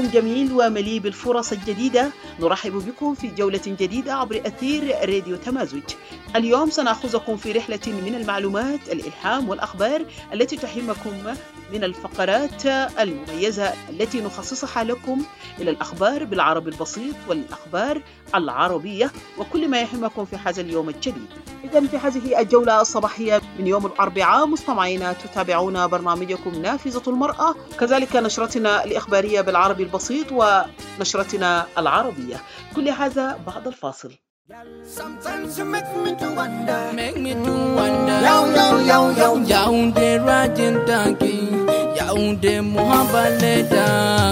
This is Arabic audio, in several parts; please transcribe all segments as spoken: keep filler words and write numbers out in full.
يوم جميل ومليء بالفرص الجديدة. نرحب بكم في جولة جديدة عبر أثير راديو تمازج. اليوم سنأخذكم في رحلة من المعلومات، الإلهام والأخبار التي تهمكم، من الفقرات المميزة التي نخصصها لكم إلى الأخبار بالعربي البسيط والأخبار العربية وكل ما يهمكم في هذا اليوم الجديد. إذن في هذه الجولة الصباحية من يوم الأربعاء مستمعينا تتابعون برنامجكم نافذة المرأة، كذلك نشرتنا الإخبارية بالعربي البسيط ونشرتنا العربية. كل هذا بعد الفاصل. Sometimes you make me to wonder, make me to wonder. Yo yo yo yo, yaunde rajin tanki, yaunde muhabbaleta,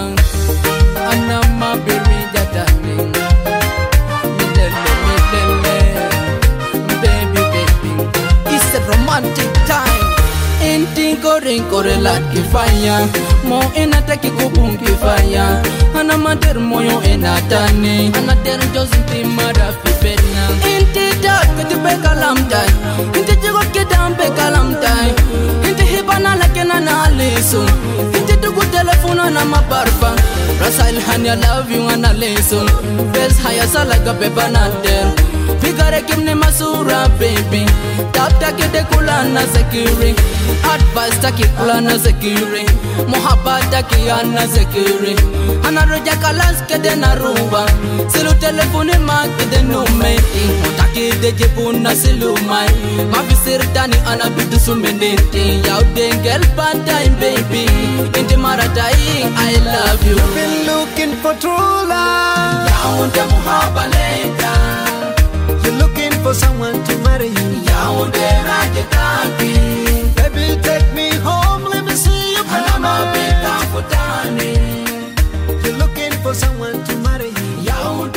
anama biri jatani, midele midele, baby baby, it's a romantic time. Inti kore kore lat kifaya, mo enataki kubum kifaya, ana mater moyo enatane, ana ter jozinti mara fipena. Inti dat kati bekalam tai, inti jigo kedam bekalam tai, inti hibana lakena na leso, inti tugu telefona na mabarfa, rasail hanya love you ana leso, bes haya salaga bebanater, figare kimne masura baby, tap takete kulana sekiri. Advice taki kulana sekiri, muhabbat taki ana sekiri. Ana roja kalas kede na ruba, silu telefone ma kede numeti. Taki de jebuna silu mai, ma bisir tani ana bidu sumeneti. Yau dengel pantai baby, inti maratai I love you. You've been looking for true love, yau de muhabbaleta. You're looking for someone to marry you, yau de rajataki. Take me home, let me see you. I'm a bit afutani. You're looking for someone to marry you.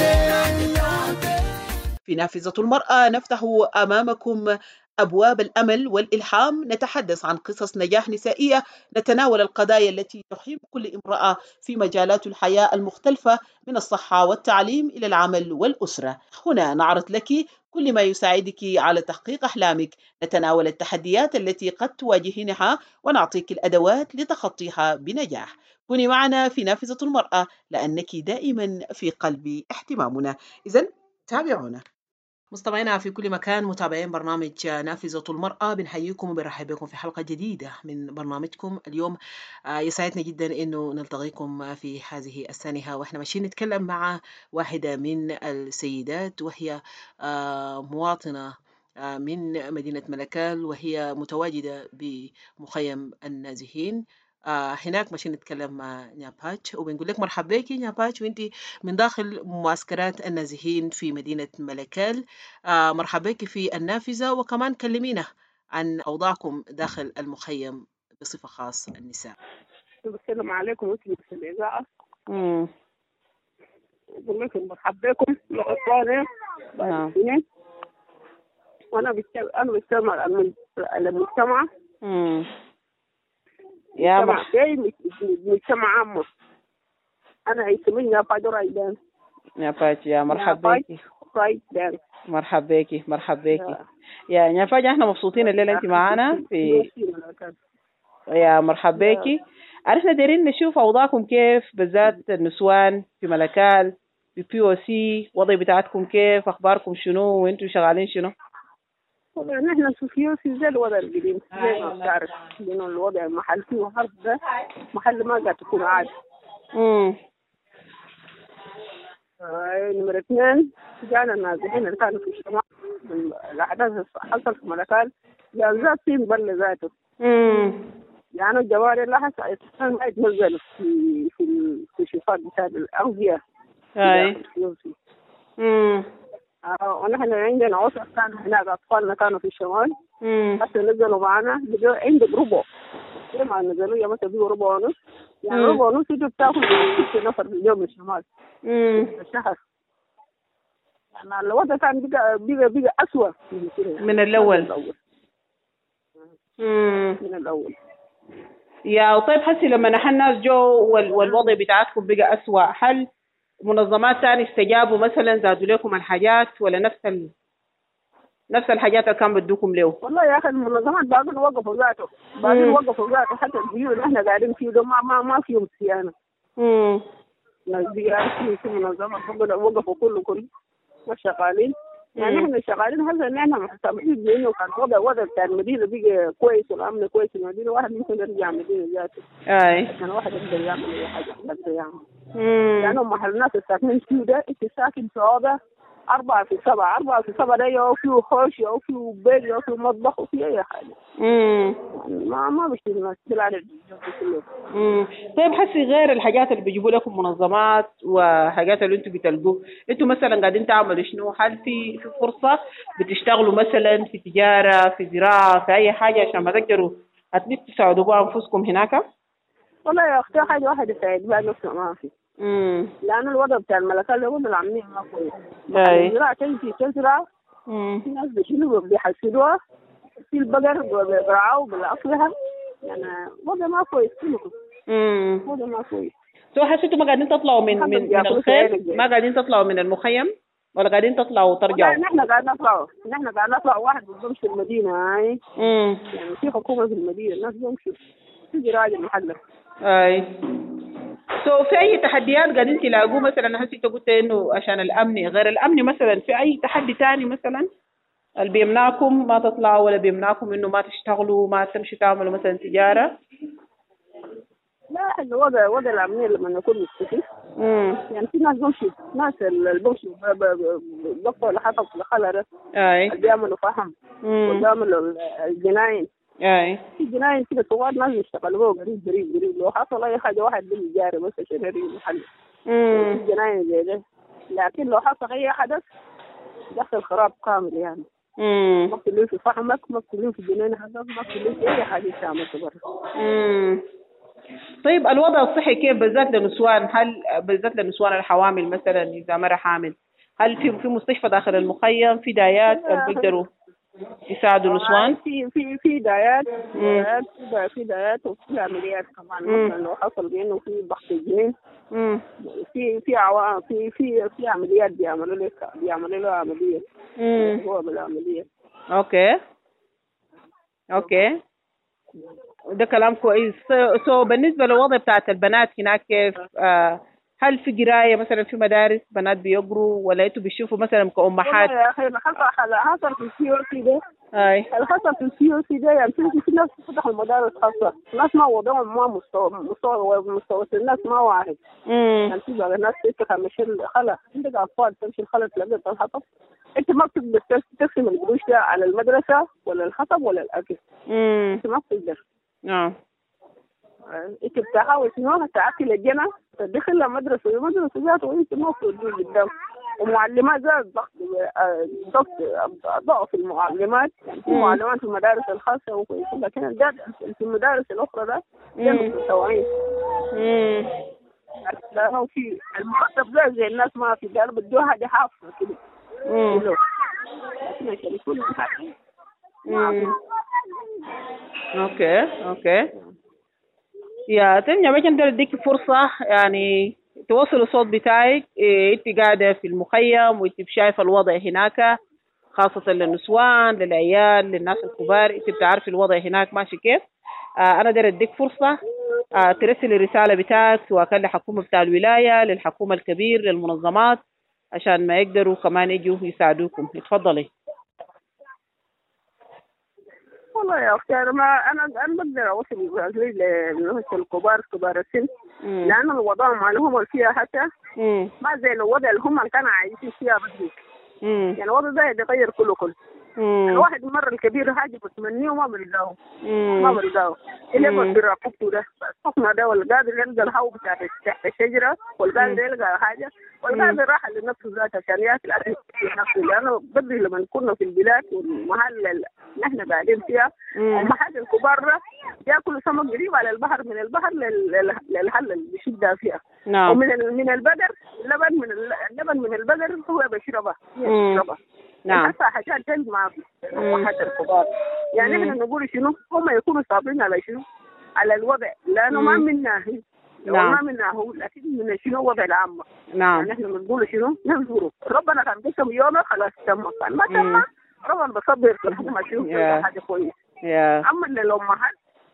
في نافذة المرأة نفتح أمامكم أبواب الأمل والإلهام. نتحدث عن قصص نجاح نسائية، نتناول القضايا التي تهم كل امرأة في مجالات الحياة المختلفة، من الصحة والتعليم إلى العمل والأسرة. هنا نعرض لك كل ما يساعدك على تحقيق أحلامك، نتناول التحديات التي قد تواجهينها ونعطيك الأدوات لتخطيها بنجاح. كوني معنا في نافذة المرأة لأنك دائما في قلب اهتمامنا. إذن تابعونا. مستمعينا في كل مكان، متابعين برنامج نافذة المرأة، بنحييكم وبنرحب بكم في حلقة جديدة من برنامجكم. اليوم يسعدنا جدا إنه نلتقيكم في هذه السانحة وإحنا ماشيين نتكلم مع واحدة من السيدات، وهي مواطنة من مدينة ملكال، وهي متواجدة بمخيم النازحين. آه هناك ماشي نتكلم مع نياباتش وبنقول لك مرحبا بك نياباتش، وانتي من داخل معسكرات النازحين في مدينة ملكال. آه مرحبا بك في النافذة، وكمان كلمينا عن أوضاعكم داخل المخيم بصفة خاصة النساء. السلام عليكم وانتي في الإذاعة. امم بقول لكم مرحبا بكم الأطفال. نعم. وأنا بستمع أنا بستمع المجتمع. امم يا مح مجتمع عامة. أنا اسمي نياباتش رايدان. نياباتش يا مرحبا بك. رايدان. مرحبا بك مرحبا بك يا نياباتش. احنا مبسوطين الليلة انت معانا في يا مرحبا بك. عرفنا دايرين نشوف اوضاعكم كيف، بالذات النسوان في ملكال في بي او سي، وضع بتاعتكم كيف، اخباركم شنو، وانتم شغالين شنو؟ نحن في في زي الوضع القديم زي ما بتعرف، لأنه الوضع المحل فيه حرب، ده محل ما قاعد تكون عادي. امم آه نمرة اثنين، جانا النازحين اللي كانوا في الشمال، الأحداث اللي حصل في ملكال يعني ذات في مبلغ ذاته. امم يعني الجواري اللي حصل ما يتنزل في في في الشفاط بتاع الأغذية. اي امم آه ونحن عندنا أسر كانوا هناك، أطفالنا كانوا في الشمال. امم حتى نزلوا معنا لقوا عندك ربع، لما نزلوا يا مثلا بيجوا ربع ونص، يعني ربع ونص انت بتاخذ ست نفر في اليوم من الشمال. امم الشهر. يعني الوضع كان بقى بقى بقى أسوأ من كده من الأول. امم من الأول. يا طيب حسي لما نحن الناس جو والوضع بتاعتكم بقى أسوأ، هل منظمات ثانية استجابوا مثلا زادوا لكم الحاجات، ولا نفس ال... نفس الحاجات اللي كان بدوكم له؟ والله يا اخي المنظمات باقي وقفوا ذاته، باقي وقفوا ذاته، حتى البيوت اللي احنا قاعدين فيه ده ما ما ما فيهم صيانه. امم ناس بيعرفوا في منظمة وقفوا كله كله والشغالين. يعني احنا شغالين هسه ان احنا محتاجين بانه كان وضع وضع بتاع المدينه بقى كويس والامن كويس في المدينه، واحد ممكن يرجع المدينه ذاته. اي عشان واحد يقدر يعمل اي حاجه يقدر يعمل. امم لانه محل الناس الساكنين فيه ده انت ساكن في وضع أربعة في سبعة، أربعة في سبعة ده يو فيه خوش يو فيه بيت يو فيه مطبخ وفيه أي حاجة. امم يعني ما ما بشتري الناس بالعدد كله. امم طيب حسي غير الحاجات اللي بيجيبوا لكم منظمات وحاجات اللي انتوا بتلقوا، انتوا مثلا قاعدين تعملوا شنو؟ هل في في فرصة بتشتغلوا مثلا في تجارة في زراعة في أي حاجة عشان ما تقدروا أتليست تساعدوا بها أنفسكم هناك؟ والله يا أختي حاجة واحدة يساعد بها نفسه ما في. امم لأن الوضع بتاع الملكات الوضع العامية ما كويس. أي الزراعة تمشي تزرع امم في ناس بيشيلوا بيحسدوها في البقر بيرعوا بالأصلها، يعني وضع ما كويس كله. امم وضع ما كويس. سو حسيتوا ما قاعدين تطلعوا من من, من الخير؟ ما قاعدين تطلعوا من المخيم ولا قاعدين تطلعوا وترجعوا؟ لا نحن قاعد نطلعوا نحن قاعد نطلعوا واحد بيمشي المدينة هاي. امم يعني في حكومة في المدينة الناس بيمشوا في زراعة محلة. اي سو في اي تحديات قاعدين تلاقوه مثلا؟ هسي انت قلت انه عشان الامن، غير الامن مثلا في اي تحدي تاني مثلا اللي بيمنعكم ما تطلعوا ولا بيمنعكم انه ما تشتغلوا ما تمشوا تعملوا مثلا تجارة؟ لا الوضع وضع الأمنية لما نكون مستفيد. امم يعني في ناس بمشي ناس اللي بمشي بقطعوا لحطب لخلرة اي اللي بيعملوا فحم وبيعملوا الجناين. اي في جناين كده صغار ناس يشتغلوا قريب قريب قريب لو حصل أي حاجة واحد بالجاري بس عشان يريد المحل. امم في جناين زي ده، لكن لو حصل أي حدث دخل خراب كامل يعني. امم ما بتلين في فحمك، ما بتلين في جنين حقك، ما بتلين في أي حاجة تعمل برا. امم طيب الوضع الصحي كيف بالذات للنسوان؟ هل بالذات للنسوان الحوامل مثلا اذا مرة حامل، هل في في مستشفى داخل المخيم في دايات بيقدروا يساعدوا النسوان؟ في في في دايات دايات في دايات وفي عمليات كمان. مثلا لو حصل بانه في ضغط الجنين امم في في عوام في في في عمليات بيعملوا لك بيعملوا له عمليه. امم هو بالعمليه. اوكي اوكي ده كلام كويس. سو بالنسبة للوضع بتاعت البنات هناك كيف؟ آه هل في قراية مثلا في مدارس بنات بيقروا ولا انتوا بيشوفوا مثلا كأمهات؟ يا اخي حصل حصل في السي او سي ده. اي الحصل في السي او سي ده يعني في في ناس فتحوا مدارس خاصة، ناس ما وضعهم ما مستوى مستوى مستوى الناس ما واحد. امم يعني في بعض الناس تفتح مشي الخلا، عندك أطفال تمشي الخلا تلاقي الحطب، أنت ما بتقدر تقسم القروش ده على المدرسة ولا الحطب ولا الأكل. امم أنت ما بتقدر. اه أنت بتحاول شنو تعطي الجنة تدخل المدرسة المدرسة ذاته وأنت ما بتقدر قدام. ومعلمات ذات ضغط ضغط ضعف المعلمات. يعني في معلمات في المدارس الخاصة وكويسة، لكن الجاد في المدارس الأخرى ده جنب مستوعين. امم لأنه في المرتب ده زي الناس ما في قالوا بدو حاجة حافظة كده. امم لكن عشان يكون حاجة. اوكي اوكي يا تنجا باجي ندير اديك فرصة يعني توصل الصوت بتاعك. إيه انت قاعدة في المخيم وانت شايفة الوضع هناك خاصة للنسوان للعيال للناس الكبار، انت بتعرفي الوضع هناك ماشي كيف. آه انا داير اديك فرصة آه ترسل الرسالة بتاعك سواء كان للحكومة بتاع الولاية للحكومة الكبير للمنظمات عشان ما يقدروا كمان يجوا يساعدوكم. اتفضلي. والله يا أختي أنا ما أنا أنا بقدر أوصل للناس الكبار كبار السن. لأن الوضع ما لهم فيها حتى ما زي الوضع اللي هم كانوا عايشين فيها بدري. يعني الوضع ده يتغير كله كله. الواحد مرة الكبير حاجة بتمنيه وما بلقاه ما بلقاه إلا بس برقبته ده الصفنة ده والقادر يلقى الهواء بتاع تحت الشجرة والقادر يلقى حاجة والقادر راح لنفسه ذاته عشان ياكل أكل نفسه. لأنه بدري لما كنا في البلاد والمحل اللي نحن قاعدين فيها المحل الكبار ده ياكلوا سمك قريب على البحر من البحر للحل اللي بيشدها فيها. نعم. ومن من البقر اللبن من اللبن من البقر هو بيشربها بيشربها. نعم. حتى حاجات جنب مع حتى الكبار. يعني احنا نقول شنو هم يكونوا صابرين على شنو على الوضع لانه ما منا هي نعم. ما منا هو لكن من شنو وضع العامة. نعم. يعني احنا بنقول شنو نصبروا ربنا كان قسم يومه خلاص تم كان ما تم ربنا بصبر لحد ما نشوف حاجة كويسة. yeah. اما للامهات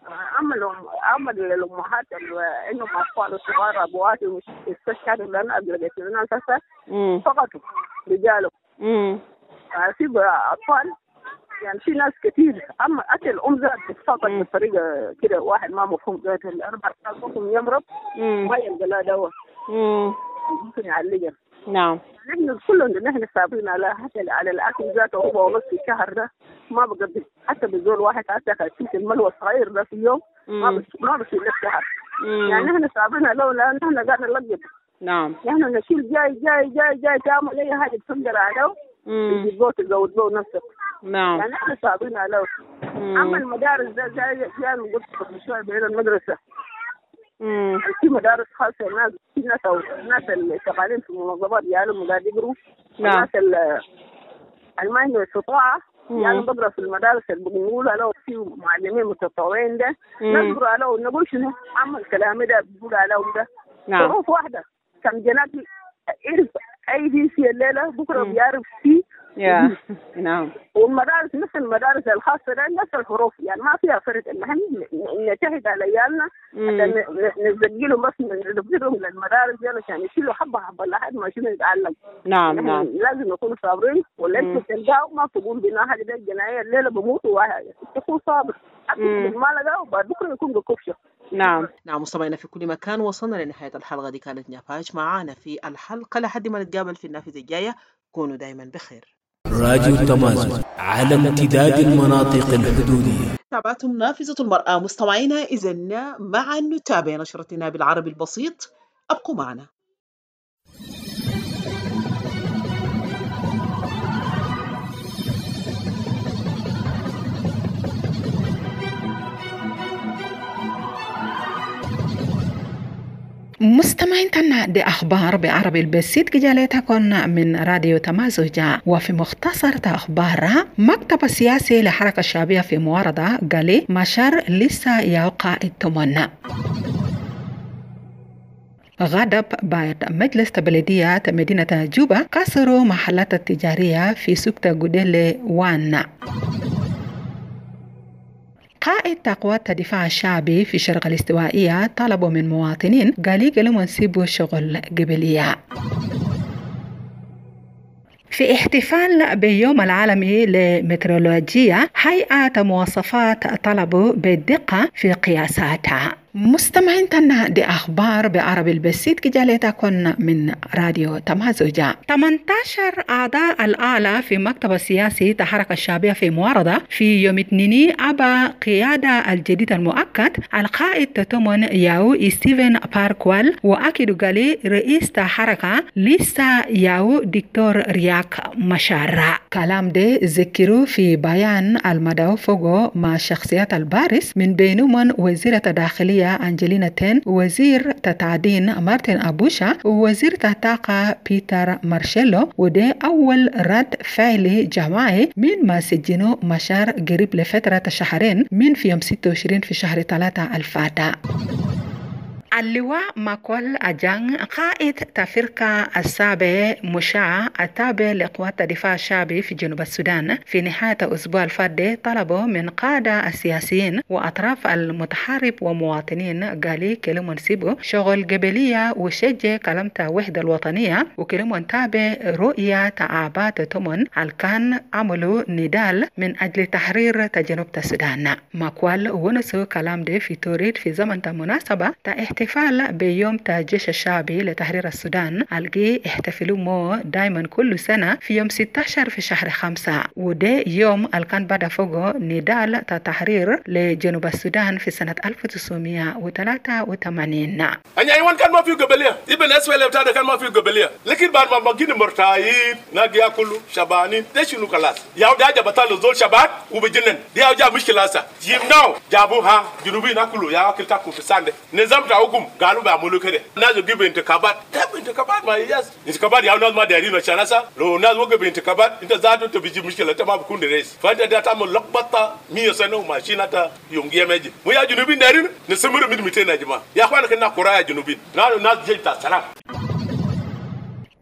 عملوا عمل للأمهات إنهم أطفال صغار أبواتهم استشهدوا لنا قبل لنا أساسا فقطوا رجالهم. في أطفال يعني في ناس كثير أما أكل الأم ذات بتفقد بطريقة كده واحد ما مفهوم ذاته الأربع ساعات ممكن يمرض ما يلقى لا دواء ممكن يعالجها. نعم. نحن كلنا نحن صابرين على حتى على الأكل ذاته هو ونص الشهر ده ما بقدر حتى بزول واحد حتى كيس الملوى الصغير ده في يوم ما بس ما بصير له شهر. يعني نحن صابرين عليه لأن نحن قاعدين نلقط. نعم. نحن نشيل جاي جاي جاي جاي تعمل أي حاجة تقدر عليه يجيبوه تزود له نفسك. نعم. يعني نحن صابرين عليه. أما المدارس ده جاي جاي نقول شوي بين المدرسة. امم في مدارس خاصة الناس في ناس أو الناس اللي شغالين في المنظمات يعني قاعد يقروا. نعم. الناس اللي ما عندهم استطاعة يعني بقرا في المدارس اللي بنقول له في معلمين متطوعين ده نقرا له نقول شنو عمل كلامي ده بقول عليهم ده. نعم. حروف واحدة كان جنات يعرف أي دي في الليلة بكرة بيعرف فيه. يا نعم. والمدارس مثل المدارس الخاصة ده نفس الحروف يعني ما فيها فرق إن احنا نجتهد على عيالنا نسجلهم بس نربطهم للمدارس دي عشان يشيلوا حبة حبة لحد ما شنو يتعلم. نعم نعم. لازم نكون صابرين ولا أنت تلقاه ما تقول بنا حاجة ده الجناية الليلة بموتوا واحد تكون صابر. أكيد المال ده وبعد بكرة يكون بكفشة. نعم نعم. مستمعينا في كل مكان وصلنا لنهاية الحلقة دي كانت نفاج معانا في الحلقة لحد ما نتقابل في النافذة الجاية كونوا دائما بخير. راديو تمازن على امتداد المناطق الحدودية. تابعتم نافذة المرأة مستمعينا، إذن معا نتابع نشرتنا بالعربي البسيط، أبقوا معنا. مستمعين تنا دي أخبار بعربي البسيط جالتكم من راديو تمازوجة. وفي مختصر أخبار مكتب السياسي لحركة الشعبية في معارضة قال مشار لسه يوقع التمنى. غضب بعد مجلس بلدية مدينة جوبا كسروا محلات التجارية في سوق جوديلي وان. قائد تقوات الدفاع الشعبي في الشرق الاستوائية طلبوا من مواطنين قالي قالوا نسيبوا شغل قبلية. في احتفال باليوم العالمي للمترولوجيا هيئة مواصفات طلبوا بالدقة في قياساتها. مستمعين تنا دي أخبار بعربي البسيط جالتكم من راديو تمازوجة. ثمانية عشر أعضاء الآلة في مكتب السياسي تحرك الشعبية في معارضة في يوم اثنين أبا قيادة الجديد المؤكد القائد تتمون ياو ستيفن باركوال وأكد قالي رئيس تحركة لسه ياو دكتور رياك مشارع. كلام ده ذكروا في بيان المدعو فوقو مع شخصيات البارز من بينهم وزيرة الداخلية أنجلينا تين، وزير التعدين مارتن أبوشا، ووزير الطاقة بيتر مارشيلو. وده أول رد فعلي جماعي من ما سجنوا مشار قريب لفترة شهرين من في يوم ستة وعشرين في شهر ثلاثة الفاتح. اللواء ماكول أجان قائد تفرقة السابع مشاع التابع لقوات الدفاع الشعبي في جنوب السودان في نهاية الأسبوع الفادي طلبوا من قادة السياسيين وأطراف المتحارب ومواطنين قالي كلمة نسيبوا شغل قبلية وشجع كلمة وحدة الوطنية وكلمة تابع رؤية تعابات تمن كان عملوا ندال من أجل تحرير جنوب السودان. ماكول ونسوا كلام ده في توريد في زمن مناسبة احتفال بيوم الجيش الشعبي لتحرير السودان الجي احتفلوا مو دايما كل سنة في يوم ستة عشر في شهر خمسة، وده يوم الكان بدأ فوقه نضال التحرير لجنوب السودان في سنة ألف وتسعمائة وثلاثة وثمانين. أنا أيوان كان ما في قبلية، ابن أسفل بتاعه كان ما في قبلية، لكن بعد ما بقينا مرتاحين ناقيا كله شبانين ده شنو خلاص ياو ده جاب بطل زول شباب وبجنن ده ياو جاب مشكلة سا يمناو جابوها جنوبي ناكلوا يا أكل تاكل في سند نظام تاعكم قالوا بعملوا كده ناس يجيبوا انتخابات ده انتخابات ما يجاز انتخابات ياو ناس ما دارين عشان سا لو ناس وقفوا انتخابات انت زادوا تبيجي مشكلة تما بكون رئيس فانت ده تعمل لقبطة مية سنة وماشينة تا يونجيا ماجي ويا جنوبي دارين نسمر من ميتين يا جماعة يا أخوان كنا كورايا جنوبي ناس ناس جيتا سلام.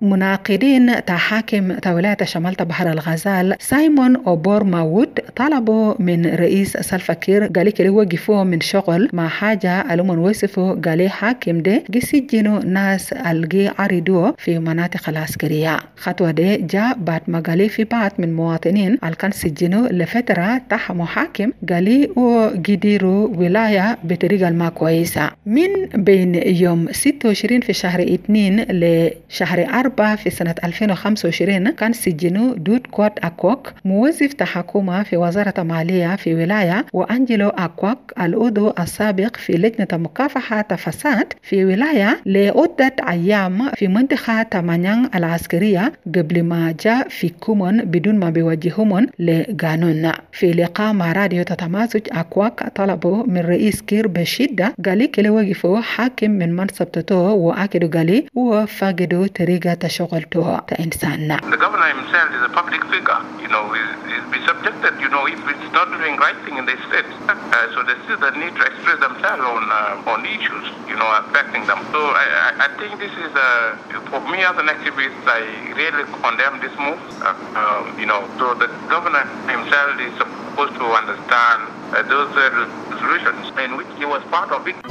مناقضين تا حاكم تا ولاية شمال بحر الغزال سايمون أوبور ماوود طلبوا من رئيس سلفا كير قال لي وقفوه من شغل مع حاجة ألومن وصفوا قال لي حاكم ده جسجنوا ناس الجي عرضوه في مناطق العسكرية. خطوة ده جاء بعد ما قال لي في بعض من مواطنين اللي كان سجنوا لفترة تحت محاكم قال لي وقدروا ولاية بطريقة ما كويسة. من بين يوم ستة وعشرين في شهر اثنين لشهر أربعة في سنة ألفين وخمسة وعشرين كان سجنوا دود كوت أكوك موظف تحكومة في وزارة مالية في ولاية، وأنجلو أكوك العضو السابق في لجنة مكافحة فساد في ولاية لعدة أيام في منطقة تمانيان العسكرية قبل ما جاء في كومون بدون ما بيوجههم لقانون. في لقاء مع راديو تتمازج أكوك طلبوا من رئيس كير بشدة قالي كلي وقفوا حاكم من منصب تتو وأكدوا قالي وفاقدوا طريقة شغلته كإنسان. The governor himself is a public figure, you know, is be subjected, you know, if it's not doing right thing in the state. Uh, so they still the need to express themselves on uh, on issues, you know, affecting them. So I, I, I think this is, uh, for me as an activist, I really condemn this move, uh, uh, you know, so the governor himself is supposed to understand uh, those uh, resolutions in which he was part of it.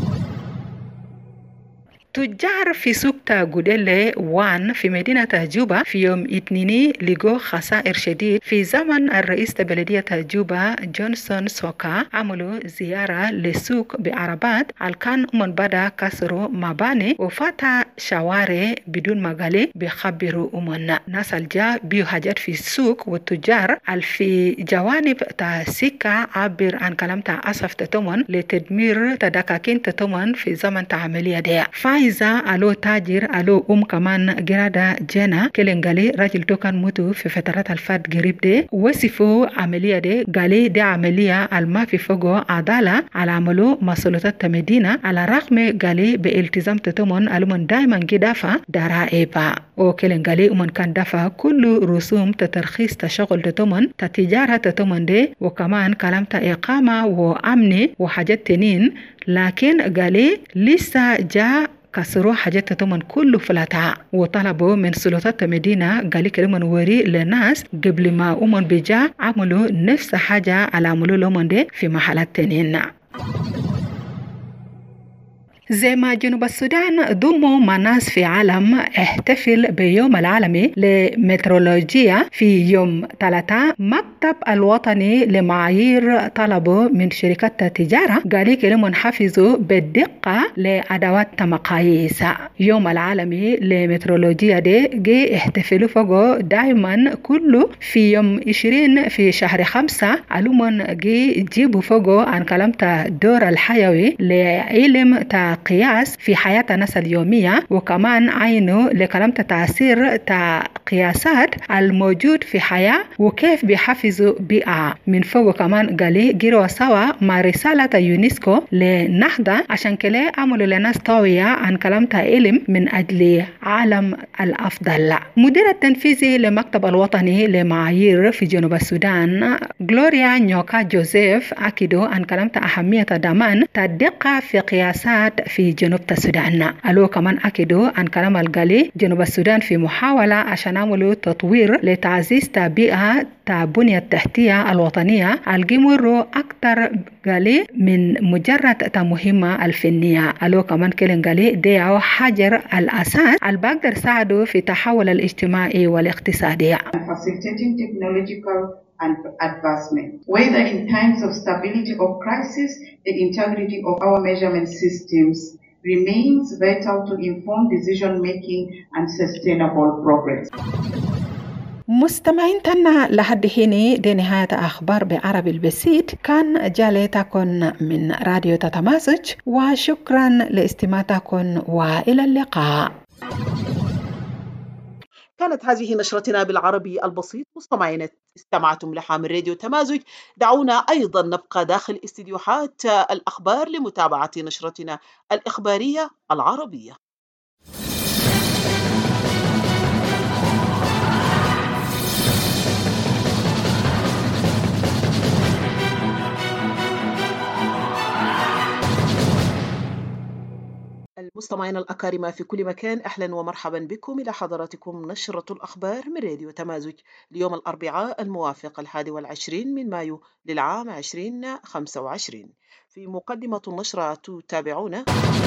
تجار في سوق تاغوديلي وان في مدينة جوبا في يوم اثنين لقوا خسائر شديد في زمن الرئيس بلدية جوبا جونسون سوكا عملوا زيارة لسوق بعربات الكان من بدا كسروا مباني وفاتا شوارع بدون مغالي بيخبروا أمنا. ناس الجا بيو حاجات في السوق والتجار في جوانب تاسيكا عبر عن كلام تأسف تتمن لتدمير تدكاكين تتمن في زمن تعملية دي. فايزة ألو تاجر ألو أم كمان جرادة جينا كلنجالي راجل توكان موتو في فترات الفات قريب دي وصفوا عملية دي قالي دي عملية الما في فوقو عدالة على عملو مسؤوليات مدينة على رغم قالي بالتزام تتمن ألومن دايما جدافة دارائبا وكلنجالي أمن كان دافع كل رسوم تترخيص تشغل تتمن تتجارة تتمن دي وكمان كلام إقامة وأمني وحاجات تنين لكن قالي لسه جاء كسروا حاجات تتمن كله فلاتها وطلبوا من سلطات المدينة قالي كلمة وري للناس قبل ما أمن بجا عملوا نفس حاجة على عملوا لهم دي في محلات تانيين. زي ما جنوب السودان ضموا مع ناس في عالم احتفل بيوم العالمي لمترولوجيا في يوم ثلاثة. مكتب الوطني لمعايير طلبوا من شركات التجارة قالي كلمة حفظوا بالدقة لأدوات مقاييس. يوم العالمي لمترولوجيا دي جي احتفلوا فوقه دائما كله في يوم عشرين في شهر خمسة علوما جي جيبوا فوقه عن كلامة دور الحيوي لعلم تا قياس في حياة الناس اليومية وكمان عينه لكلام تأثير قياسات الموجود في حياة وكيف بيحفظوا بيئة. من فوق كمان قالي جيروا سوا مع رسالة يونسكو لنهضة عشان كلا عملوا لناس طاوية عن كلام علم من أجل عالم الأفضل. مدير التنفيذي لمكتب الوطني لمعايير في جنوب السودان غلوريا نيوكا جوزيف أكدوا عن كلام أهمية ضمان الدقة في قياسات في جنوب السودان. قالوا كمان أكدوا عن كلام القالي جنوب السودان في محاولة عشان عملوا تطوير لتعزيز تبيئة تبنية التحتية الوطنية الجمهور أكثر قالي من مجرد تمهمة الفنية. قالوا كمان كلن قالي ديعوا حجر الأساس البقدر ساعدوا في تحول الاجتماعي والاقتصادي. Facilitating technological and advancement. Whether in times of stability or crisis, the integrity of our measurement systems remains vital to inform decision making and sustainable progress. مستمعين تنا لحد هنا دي نهاية أخبار بعربي البسيط. كان جاليتكم من راديو تتمازج وشكرا لاستماعتكم وإلى اللقاء. كانت هذه نشرتنا بالعربي البسيط. مستمعين استمعتم لحامل راديو تمازج. دعونا أيضا نبقى داخل استديوهات الأخبار لمتابعة نشرتنا الإخبارية العربية. مستمعينا الأكارم في كل مكان، أهلا ومرحبا بكم إلى حضراتكم نشرة الأخبار من راديو تمازج ليوم الأربعاء الموافق الحادي والعشرين من مايو للعام عشرين خمسة وعشرين. في مقدمة النشرة تتابعون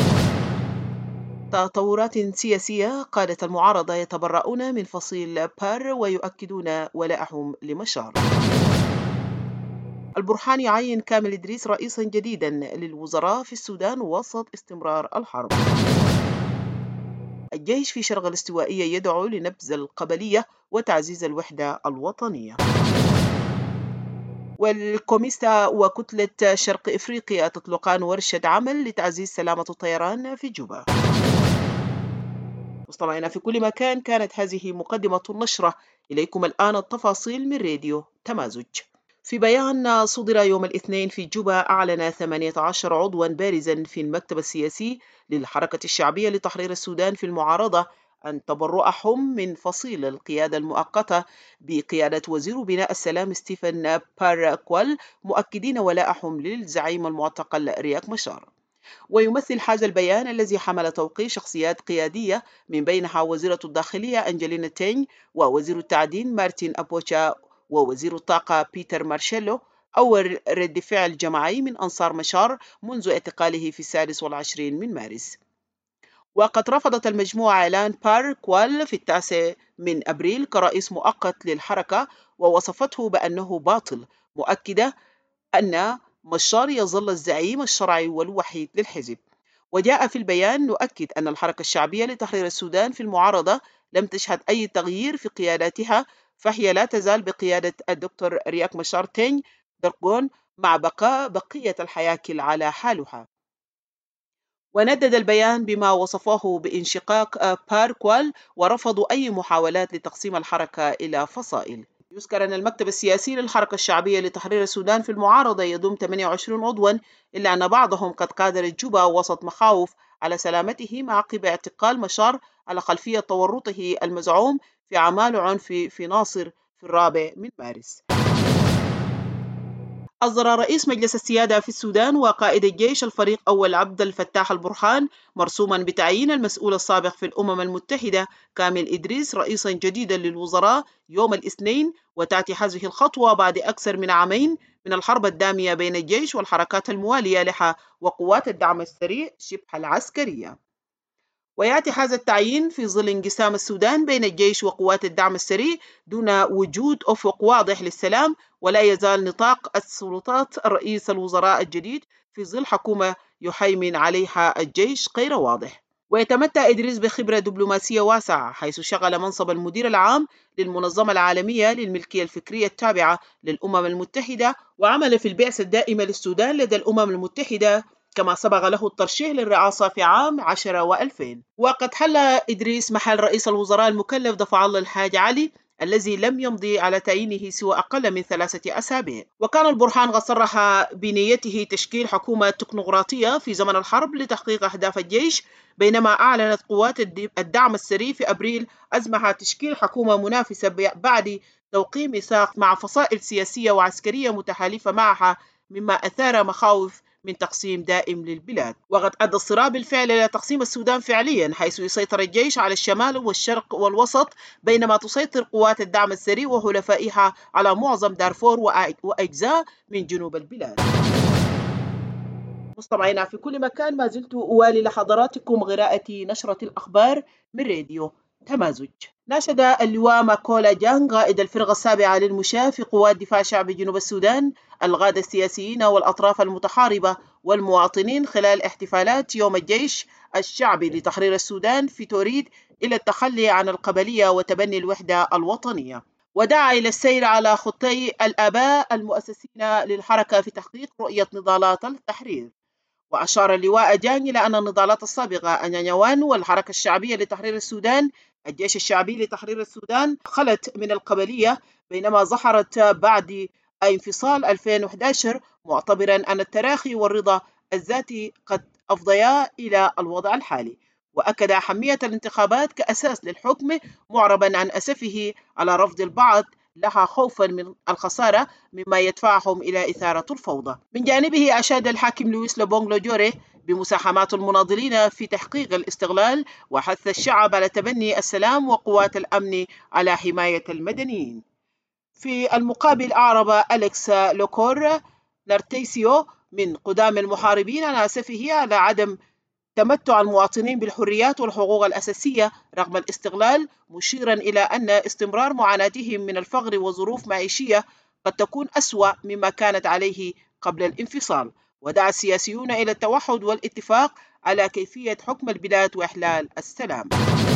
تطورات سياسية. قادة المعارضة يتبرؤون من فصيل بار ويؤكدون ولاءهم لمشار. البرهان يعين كامل إدريس رئيسا جديدا للوزراء في السودان وسط استمرار الحرب. الجيش في شرق الاستوائية يدعو لنبذ القبلية وتعزيز الوحدة الوطنية. والكوميستا وكتلة شرق إفريقيا تطلقان ورشة عمل لتعزيز سلامة الطيران في جوبا. مستمعينا في كل مكان، كانت هذه مقدمة النشرة. إليكم الآن التفاصيل من راديو تمازج. في بيان صدر يوم الاثنين في جوبا، أعلن ثمانية عشر عضوا بارزا في المكتب السياسي للحركة الشعبية لتحرير السودان في المعارضة أن تبرؤهم من فصيل القيادة المؤقتة بقيادة وزير بناء السلام ستيفن باراكوال، مؤكدين ولاءهم للزعيم المعتقل رياك مشار. ويمثل هذا البيان الذي حمل توقيع شخصيات قيادية من بينها وزيرة الداخلية أنجلينا تينج، ووزير التعدين مارتين أبوشا، ووزير الطاقة بيتر مارشيلو، أول رد فعل جماعي من أنصار مشار منذ اعتقاله في السادس والعشرين من مارس. وقد رفضت المجموعة إعلان باراكوال في التاسع من أبريل كرئيس مؤقت للحركة، ووصفته بأنه باطل، مؤكدة أن مشار يظل الزعيم الشرعي والوحيد للحزب. وجاء في البيان: نؤكد أن الحركة الشعبية لتحرير السودان في المعارضة لم تشهد أي تغيير في قياداتها، فهي لا تزال بقيادة الدكتور رياك مشار تينج درقون مع بقاء بقية الحياكل على حالها. وندد البيان بما وصفه بانشقاق باراكوال، ورفضوا أي محاولات لتقسيم الحركة إلى فصائل. يذكر أن المكتب السياسي للحركة الشعبية لتحرير السودان في المعارضة يضم ثمانية وعشرين عضوا، إلا أن بعضهم قد غادر جوبا وسط مخاوف على سلامته مع عقب اعتقال مشار على خلفية تورطه المزعوم في أعمال عنف في ناصر في الرابع من مارس. أصدر رئيس مجلس السيادة في السودان وقائد الجيش الفريق أول عبد الفتاح البرهان مرسوما بتعيين المسؤول السابق في الأمم المتحدة كامل إدريس رئيسا جديدا للوزراء يوم الاثنين، وتأتي هذه الخطوة بعد أكثر من عامين من الحرب الدامية بين الجيش والحركات الموالية لها وقوات الدعم السريع شبه العسكرية. ويأتي هذا التعيين في ظل انقسام السودان بين الجيش وقوات الدعم السريع دون وجود أفق واضح للسلام، ولا يزال نطاق السلطات رئيس الوزراء الجديد في ظل حكومة يحيمن عليها الجيش غير واضح. ويتمتع إدريس بخبرة دبلوماسية واسعة، حيث شغل منصب المدير العام للمنظمة العالمية للملكية الفكرية التابعة للأمم المتحدة، وعمل في البعثة الدائمة للسودان لدى الأمم المتحدة، كما سبق له الترشيح للرئاسة في عام عشرة وألفين. وقد حل إدريس محل رئيس الوزراء المكلف ظفر الله الحاج علي الذي لم يمضي على تعيينه سوى أقل من ثلاثة أسابيع. وكان البرهان قد صرح بنيته تشكيل حكومة تكنوقراطية في زمن الحرب لتحقيق أهداف الجيش، بينما أعلنت قوات الدعم السري في أبريل عزمها تشكيل حكومة منافسة بعد توقيع ميثاق مع فصائل سياسية وعسكرية متحالفة معها، مما أثار مخاوف من تقسيم دائم للبلاد. وقد أدى الصراع بالفعل إلى تقسيم السودان فعليا، حيث يسيطر الجيش على الشمال والشرق والوسط، بينما تسيطر قوات الدعم السري وحلفائها على معظم دارفور وأجزاء من جنوب البلاد. مستمعينا في كل مكان، ما زلت أوالي لحضراتكم قراءة نشرة الأخبار من راديو تمازج. ناشد اللواء ماكولا جان قائد الفرقة السابعة للمشاة في قوات دفاع شعب جنوب السودان القادة السياسيين والأطراف المتحاربة والمواطنين خلال احتفالات يوم الجيش الشعبي لتحرير السودان في توريد إلى التخلي عن القبلية وتبني الوحدة الوطنية، ودعا إلى السير على خطي الآباء المؤسسين للحركة في تحقيق رؤية نضالات التحرير. وأشار اللواء جان إلى أن النضالات السابقة أنيانيوان والحركة الشعبية لتحرير السودان الجيش الشعبي لتحرير السودان خلت من القبلية، بينما ظهرت بعد انفصال ألفين وأحد عشر، معتبرا أن التراخي والرضا الذاتي قد أفضيا إلى الوضع الحالي. وأكد أهمية الانتخابات كأساس للحكم، معربا عن أسفه على رفض البعض لها خوفا من الخسارة مما يدفعهم إلى إثارة الفوضى. من جانبه أشاد الحاكم لويس لبونغ لوجوري بمساهمات المناضلين في تحقيق الاستقلال وحث الشعب على تبني السلام وقوات الأمن على حماية المدنيين. في المقابل أعرب أليكس لوكور نارتيسيو من قدام المحاربين عن أسفه على عدم تمتع المواطنين بالحريات والحقوق الأساسية رغم الاستقلال، مشيرا إلى أن استمرار معاناتهم من الفقر وظروف معيشية قد تكون أسوأ مما كانت عليه قبل الانفصال. ودعا السياسيون إلى التوحد والاتفاق على كيفية حكم البلاد وإحلال السلام.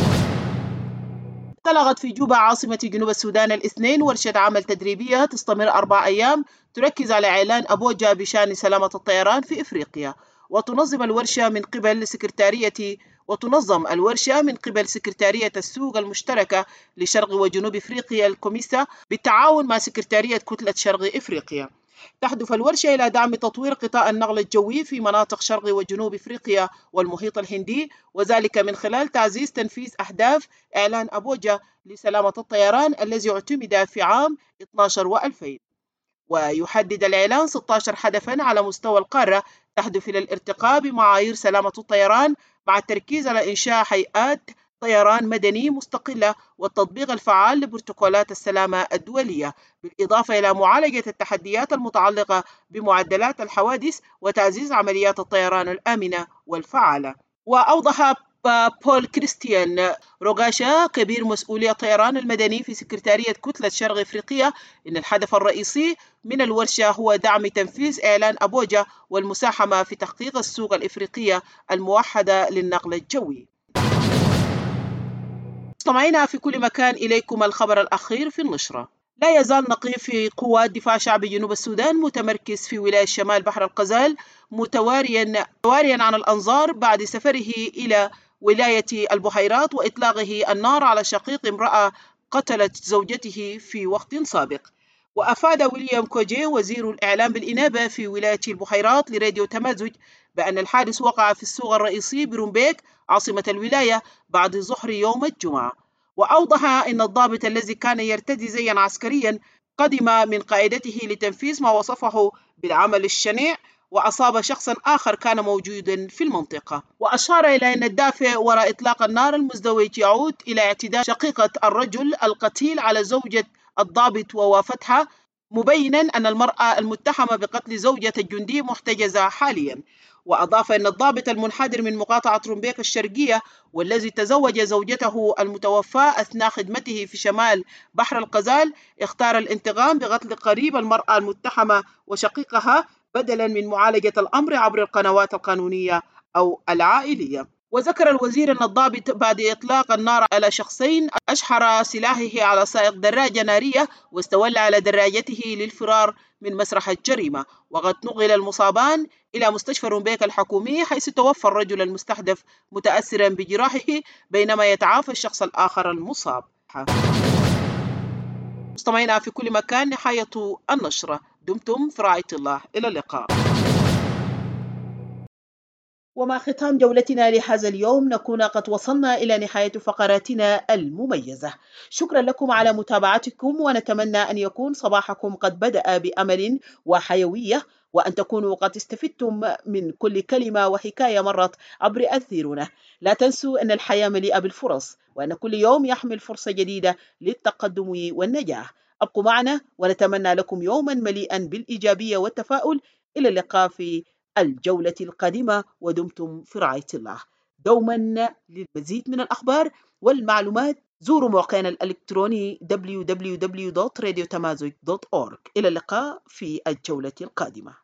انطلقت في جوبا عاصمة جنوب السودان الاثنين ورشة عمل تدريبية تستمر أربع أيام تركز على إعلان أبوجا بشأن سلامة الطيران في إفريقيا. وتنظم الورشة من قبل سكرتارية وتنظم الورشة من قبل سكرتارية السوق المشتركة لشرق وجنوب إفريقيا الكوميسا بالتعاون مع سكرتارية كتلة شرق إفريقيا. تهدف الورشة إلى دعم تطوير قطاع النقل الجوي في مناطق شرق وجنوب إفريقيا والمحيط الهندي، وذلك من خلال تعزيز تنفيذ أهداف إعلان أبوجا لسلامة الطيران الذي اعتمد في عام اثني عشر وألفين. ويحدد الإعلان ستة عشر هدفاً على مستوى القارة تهدف إلى الارتقاء بمعايير سلامة الطيران مع التركيز على إنشاء هيئات طيران مدني مستقلة والتطبيق الفعال لبروتوكولات السلامة الدولية، بالإضافة إلى معالجة التحديات المتعلقة بمعدلات الحوادث وتعزيز عمليات الطيران الآمنة والفعالة. وأوضح بول كريستيان روغاشا كبير مسؤولي الطيران المدني في سكرتارية كتلة شرق إفريقيا إن الهدف الرئيسي من الورشة هو دعم تنفيذ إعلان أبوجا والمساهمة في تحقيق السوق الإفريقية الموحدة للنقل الجوي. مستمعينا في كل مكان، إليكم الخبر الأخير في النشرة. لا يزال نقيب في قوات دفاع شعب جنوب السودان متمركز في ولاية شمال بحر الغزال متواريا متواريا عن الأنظار بعد سفره إلى ولاية البحيرات وإطلاقه النار على شقيق امرأة قتلت زوجته في وقت سابق. وأفاد ويليام كوجي وزير الإعلام بالإنابة في ولاية البحيرات لراديو تمازج بأن الحادث وقع في السوق الرئيسي برومبيك عاصمة الولاية بعد ظهر يوم الجمعة. وأوضح أن الضابط الذي كان يرتدي زيا عسكريا قدم من قاعدته لتنفيذ ما وصفه بالعمل الشنيع وأصاب شخصا آخر كان موجودا في المنطقة. وأشار إلى أن الدافع وراء إطلاق النار المزدوج يعود إلى اعتداء شقيقة الرجل القتيل على زوجة الضابط ووافتها، مبينا أن المرأة المتهمة بقتل زوجة الجندي محتجزة حاليا. وأضاف أن الضابط المنحدر من مقاطعة رومبيك الشرقية والذي تزوج زوجته المتوفاة أثناء خدمته في شمال بحر الغزال اختار الانتقام بقتل قريب المرأة المتهمة وشقيقها بدلا من معالجة الأمر عبر القنوات القانونية أو العائلية. وذكر الوزير أن الضابط بعد إطلاق النار على شخصين أشحر سلاحه على سائق دراجة نارية واستولى على دراجته للفرار من مسرح الجريمة. وقد نقل المصابان إلى مستشفى رومبيك الحكومي حيث توفى الرجل المستهدف متأثرا بجراحه بينما يتعافى الشخص الآخر المصاب. مستمعينا في كل مكان، نهاية النشرة. دمتم في رعاية الله، إلى اللقاء. ومع ختام جولتنا لهذا اليوم نكون قد وصلنا إلى نهاية فقراتنا المميزة. شكرا لكم على متابعتكم، ونتمنى أن يكون صباحكم قد بدأ بأمل وحيوية، وأن تكونوا قد استفدتم من كل كلمة وحكاية مرت عبر أثيرنا. لا تنسوا أن الحياة مليئة بالفرص، وأن كل يوم يحمل فرصة جديدة للتقدم والنجاح. أبقوا معنا ونتمنى لكم يوما مليئا بالإيجابية والتفاؤل. إلى اللقاء في الجولة القادمة، ودمتم في رعاية الله. دوما للمزيد من الأخبار والمعلومات زوروا موقعنا الإلكتروني دبليو دبليو دبليو دوت راديو تمازج دوت أورج. إلى اللقاء في الجولة القادمة.